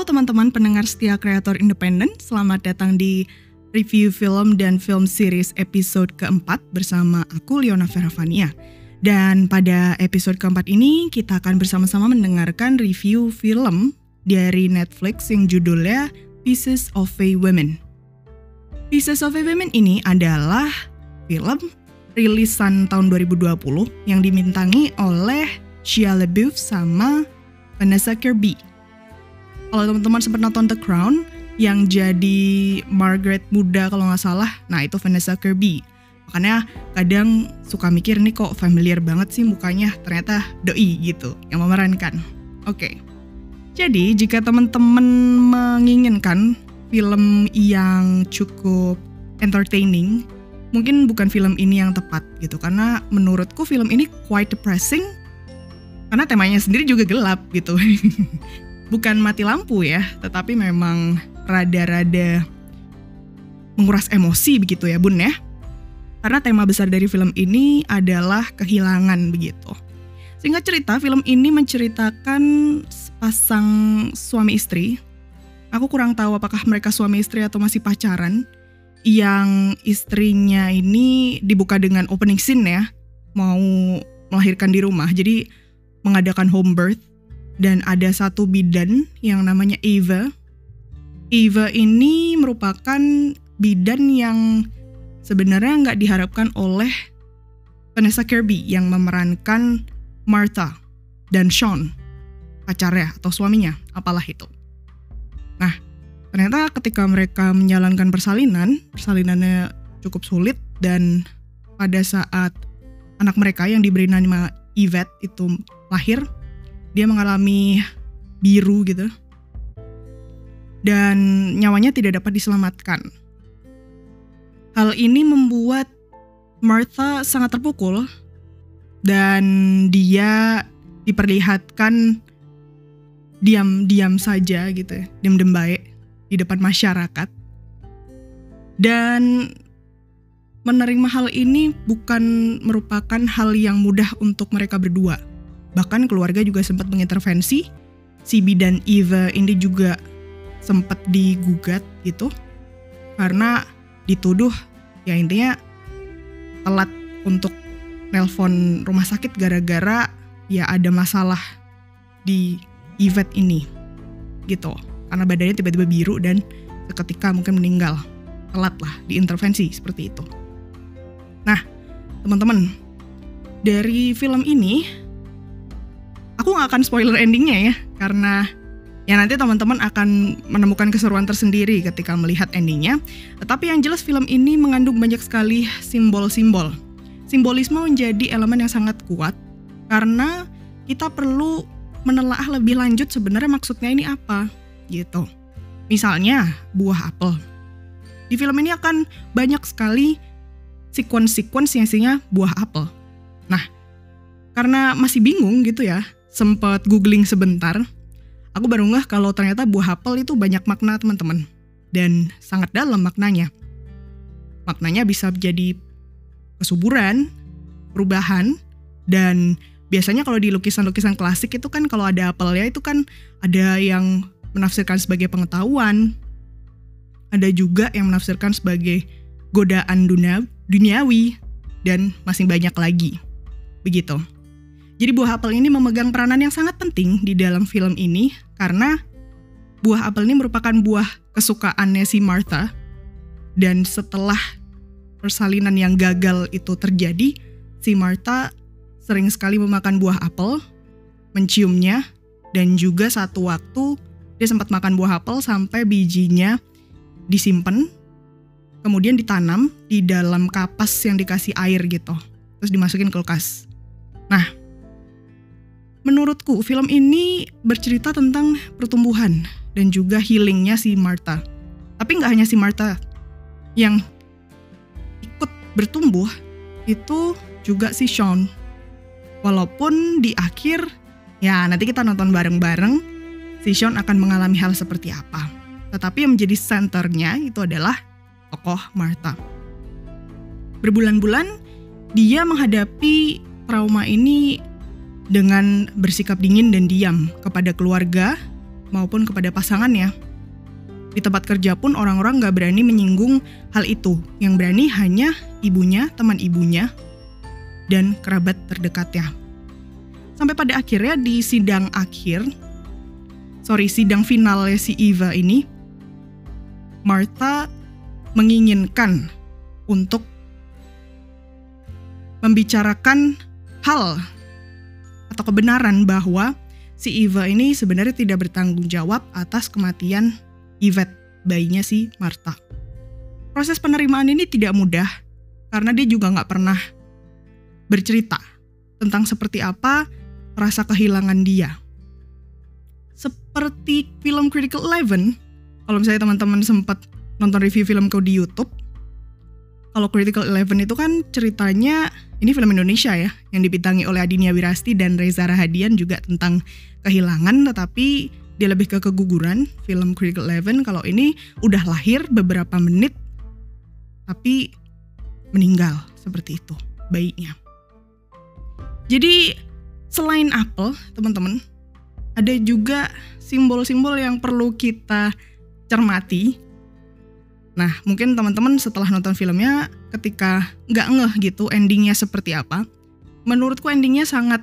teman-teman pendengar setia kreator independen, selamat datang di review film dan film series episode keempat bersama aku Leona Ferravania. Dan pada episode keempat ini kita akan bersama-sama mendengarkan review film dari Netflix yang judulnya Pieces of a Woman. Pieces of a Woman ini adalah film rilisan tahun 2020 yang dimintangi oleh Shia LaBeouf sama Vanessa Kirby. Kalau teman-teman sempat nonton The Crown, yang jadi Margaret muda kalau nggak salah, nah itu Vanessa Kirby. Makanya kadang suka mikir nih kok familiar banget sih mukanya, ternyata doi gitu yang memerankan. Oke. Jadi jika teman-teman menginginkan film yang cukup entertaining, mungkin bukan film ini yang tepat gitu. Karena menurutku film ini quite depressing, karena temanya sendiri juga gelap gitu. Bukan mati lampu ya, tetapi memang rada-rada menguras emosi begitu ya bun ya. Karena tema besar dari film ini adalah kehilangan begitu. Singkat cerita, film ini menceritakan sepasang suami istri. Aku kurang tahu apakah mereka suami istri atau masih pacaran. Yang istrinya ini dibuka dengan opening scene ya, mau melahirkan di rumah. Jadi mengadakan home birth. Dan ada satu bidan yang namanya Eva. Eva ini merupakan bidan yang sebenarnya nggak diharapkan oleh Vanessa Kirby yang memerankan Martha dan Sean, pacarnya atau suaminya, apalah itu. Nah, ternyata ketika mereka menjalankan persalinannya cukup sulit dan pada saat anak mereka yang diberi nama Yvette itu lahir, dia mengalami biru gitu. Dan nyawanya tidak dapat diselamatkan. Hal ini membuat Martha sangat terpukul. Dan dia diperlihatkan diam-diam saja gitu ya. Diam-diam baik di depan masyarakat. Dan menerima hal ini bukan merupakan hal yang mudah untuk mereka berdua. Bahkan keluarga juga sempat mengintervensi. Si bidan Eva ini juga sempat digugat gitu. Karena dituduh ya intinya telat untuk nelpon rumah sakit gara-gara ya ada masalah di Yvette ini. Gitu. Karena badannya tiba-tiba biru dan seketika mungkin meninggal. Telat lah diintervensi seperti itu. Nah, teman-teman, dari film ini aku gak akan spoiler endingnya ya, karena ya nanti teman-teman akan menemukan keseruan tersendiri ketika melihat endingnya. Tetapi yang jelas film ini mengandung banyak sekali simbol-simbol. Simbolisme menjadi elemen yang sangat kuat, karena kita perlu menelaah lebih lanjut sebenarnya maksudnya ini apa, gitu. Misalnya, buah apel. Di film ini akan banyak sekali sequence yang isinya buah apel. Nah, karena masih bingung gitu ya, sempat googling sebentar, aku baru ngeh kalau ternyata buah apel itu banyak makna teman-teman. Dan sangat dalam maknanya. Maknanya bisa jadi kesuburan, perubahan, dan biasanya kalau di lukisan-lukisan klasik itu kan kalau ada apelnya itu kan ada yang menafsirkan sebagai pengetahuan, ada juga yang menafsirkan sebagai godaan duniawi, dan masih banyak lagi. Begitu. Jadi buah apel ini memegang peranan yang sangat penting di dalam film ini karena buah apel ini merupakan buah kesukaannya si Martha. Dan setelah persalinan yang gagal itu terjadi, si Martha sering sekali memakan buah apel, menciumnya, dan juga satu waktu dia sempat makan buah apel sampai bijinya disimpan, kemudian ditanam di dalam kapas yang dikasih air gitu, terus dimasukin kulkas. Nah, menurutku film ini bercerita tentang pertumbuhan dan juga healingnya si Martha. Tapi gak hanya si Martha yang ikut bertumbuh, itu juga si Sean. Walaupun di akhir, ya nanti kita nonton bareng-bareng, si Sean akan mengalami hal seperti apa. Tetapi yang menjadi senternya itu adalah tokoh Martha. Berbulan-bulan dia menghadapi trauma ini dengan bersikap dingin dan diam kepada keluarga maupun kepada pasangannya. Di tempat kerja pun orang-orang gak berani menyinggung hal itu. Yang berani hanya ibunya, teman ibunya, dan kerabat terdekatnya. Sampai pada akhirnya di sidang finalnya si Eva ini, Martha menginginkan untuk membicarakan hal atau kebenaran bahwa si Eva ini sebenarnya tidak bertanggung jawab atas kematian Yvette, bayinya si Martha. Proses penerimaan ini tidak mudah karena dia juga gak pernah bercerita tentang seperti apa rasa kehilangan dia. Seperti film Critical 11, kalau misalnya teman-teman sempat nonton review filmku di YouTube, kalau Critical 11 itu kan ceritanya, ini film Indonesia ya, yang dibintangi oleh Adinia Wirasti dan Reza Rahadian, juga tentang kehilangan, tetapi dia lebih ke keguguran. Film Critical 11, kalau ini udah lahir beberapa menit, tapi meninggal seperti itu bayinya. Jadi selain apel, teman-teman, ada juga simbol-simbol yang perlu kita cermati. Nah, mungkin teman-teman setelah nonton filmnya, ketika nggak ngeh gitu endingnya seperti apa, menurutku endingnya sangat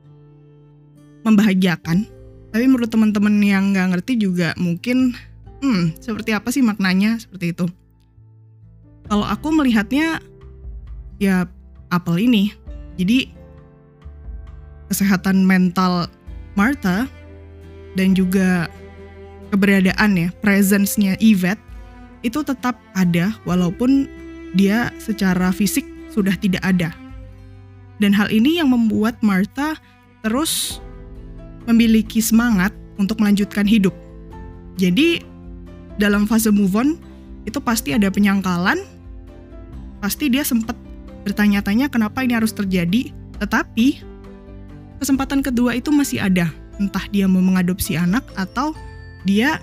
membahagiakan. Tapi menurut teman-teman yang nggak ngerti juga mungkin, seperti apa sih maknanya, seperti itu. Kalau aku melihatnya, ya apel ini. Jadi, kesehatan mental Martha dan juga keberadaan ya, presence-nya Yvette itu tetap ada walaupun dia secara fisik sudah tidak ada. Dan hal ini yang membuat Martha terus memiliki semangat untuk melanjutkan hidup. Jadi dalam fase move on itu pasti ada penyangkalan, pasti dia sempat bertanya-tanya kenapa ini harus terjadi, tetapi kesempatan kedua itu masih ada. Entah dia mau mengadopsi anak atau dia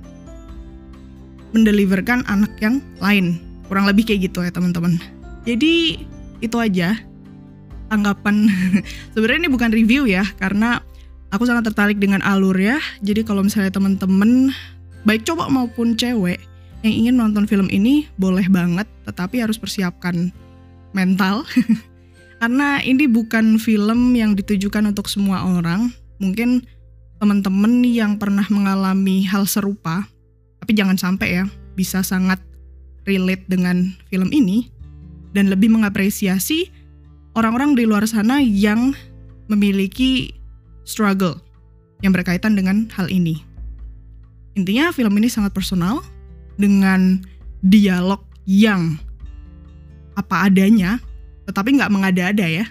mendeliverkan anak yang lain. Kurang lebih kayak gitu ya teman-teman. Jadi itu aja tanggapan. Sebenarnya ini bukan review ya, karena aku sangat tertarik dengan alurnya. Jadi kalau misalnya teman-teman baik cowok maupun cewek yang ingin nonton film ini, boleh banget, tetapi harus persiapkan mental. Karena ini bukan film yang ditujukan untuk semua orang. Mungkin teman-teman yang pernah mengalami hal serupa, tapi jangan sampai ya, bisa sangat relate dengan film ini dan lebih mengapresiasi orang-orang di luar sana yang memiliki struggle yang berkaitan dengan hal ini. Intinya film ini sangat personal dengan dialog yang apa adanya, tetapi nggak mengada-ada ya.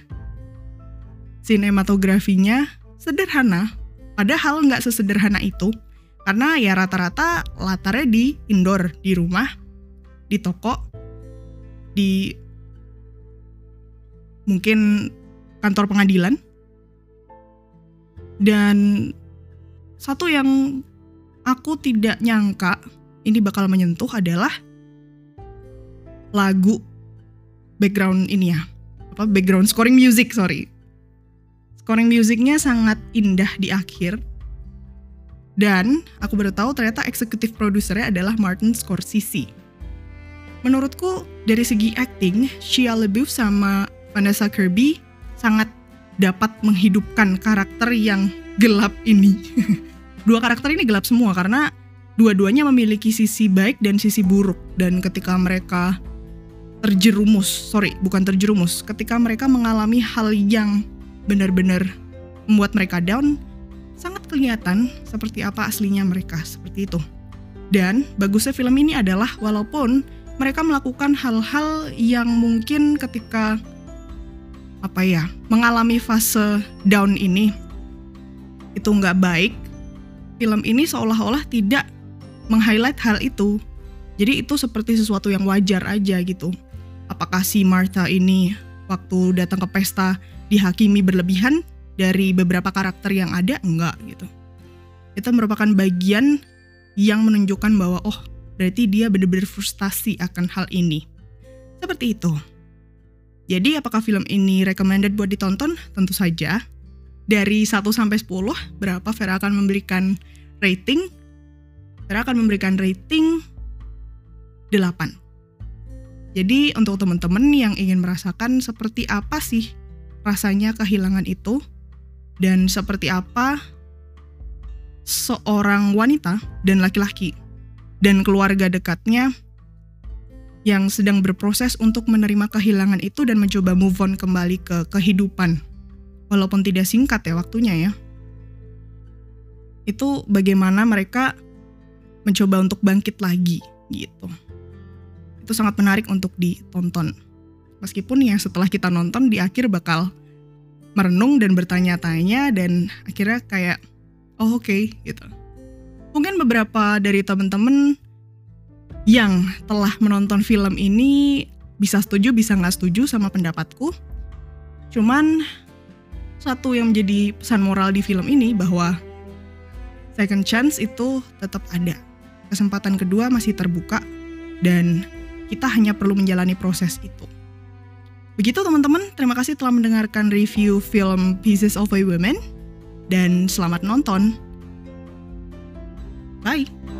Sinematografinya sederhana, padahal nggak sesederhana itu. Karena ya rata-rata latarnya di indoor, di rumah, di toko, di mungkin kantor pengadilan. Dan satu yang aku tidak nyangka ini bakal menyentuh adalah lagu background ini ya. Background scoring music, Scoring musiknya sangat indah di akhir. Dan aku baru tahu ternyata eksekutif produsernya adalah Martin Scorsese. Menurutku dari segi acting, Shia LaBeouf sama Vanessa Kirby sangat dapat menghidupkan karakter yang gelap ini. Dua karakter ini gelap semua karena dua-duanya memiliki sisi baik dan sisi buruk. Dan ketika mereka ketika mereka mengalami hal yang benar-benar membuat mereka down, sangat kelihatan seperti apa aslinya mereka, seperti itu. Dan bagusnya film ini adalah walaupun mereka melakukan hal-hal yang mungkin ketika mengalami fase down ini itu nggak baik, film ini seolah-olah tidak meng-highlight hal itu. Jadi itu seperti sesuatu yang wajar aja gitu. Apakah si Martha ini waktu datang ke pesta dihakimi berlebihan dari beberapa karakter yang ada? Enggak gitu. Itu merupakan bagian yang menunjukkan bahwa berarti dia benar-benar frustasi akan hal ini. Seperti itu. Jadi apakah film ini recommended buat ditonton? Tentu saja. Dari 1 sampai 10, berapa Vera akan memberikan rating, Vera akan memberikan rating 8. Jadi untuk teman-teman yang ingin merasakan seperti apa sih rasanya kehilangan itu, dan seperti apa seorang wanita dan laki-laki dan keluarga dekatnya yang sedang berproses untuk menerima kehilangan itu dan mencoba move on kembali ke kehidupan. Walaupun tidak singkat ya waktunya ya. Itu bagaimana mereka mencoba untuk bangkit lagi gitu. Itu sangat menarik untuk ditonton. Meskipun ya setelah kita nonton di akhir bakal merenung dan bertanya-tanya dan akhirnya kayak oh oke, gitu. Mungkin beberapa dari teman-teman yang telah menonton film ini bisa setuju, bisa nggak setuju sama pendapatku. Cuman satu yang menjadi pesan moral di film ini bahwa second chance itu tetap ada. Kesempatan kedua masih terbuka dan kita hanya perlu menjalani proses itu. Begitu teman-teman, terima kasih telah mendengarkan review film Pieces of a Woman dan selamat nonton. Bye!